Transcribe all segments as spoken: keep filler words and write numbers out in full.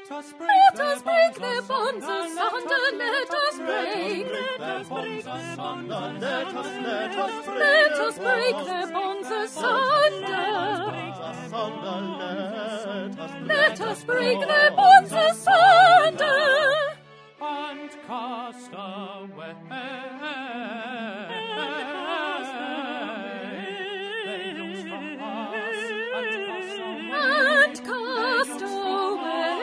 Let us break their bonds asunder, let us break. Let us break asunder, let us, let us break. Let us break their bonds asunder. Let us break their bonds asunder. And cast away. And cast away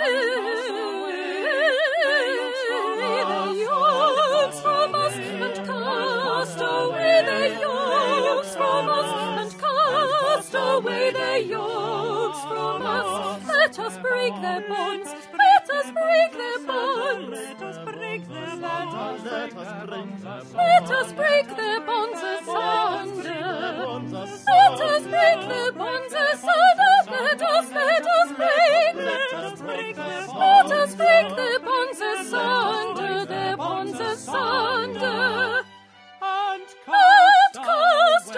the yokes from us, and cast away the yokes from us, and cast away the yokes from us. Let us break their bonds, let us break their bonds. Let us break their bonds. Let us break their bonds asunder. Let us break their bonds asunder. Let us, let us break. Let us break their bonds. Let us break their bonds asunder. Their bonds asunder. And And cast cast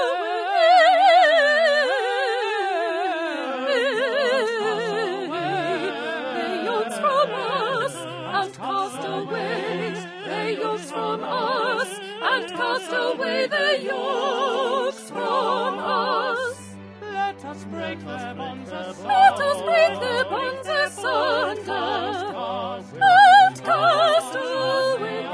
away the yokes from us, and cast away the yokes from us, and cast away the yokes from us. Let us break their bonds asunder. Let us break their bonds asunder, and cast away.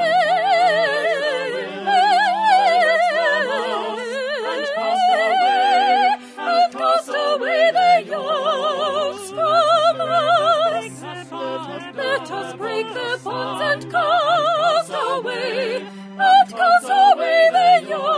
And cast away the yokes from us. Let us break their bonds and cast away, and cast away the yokes.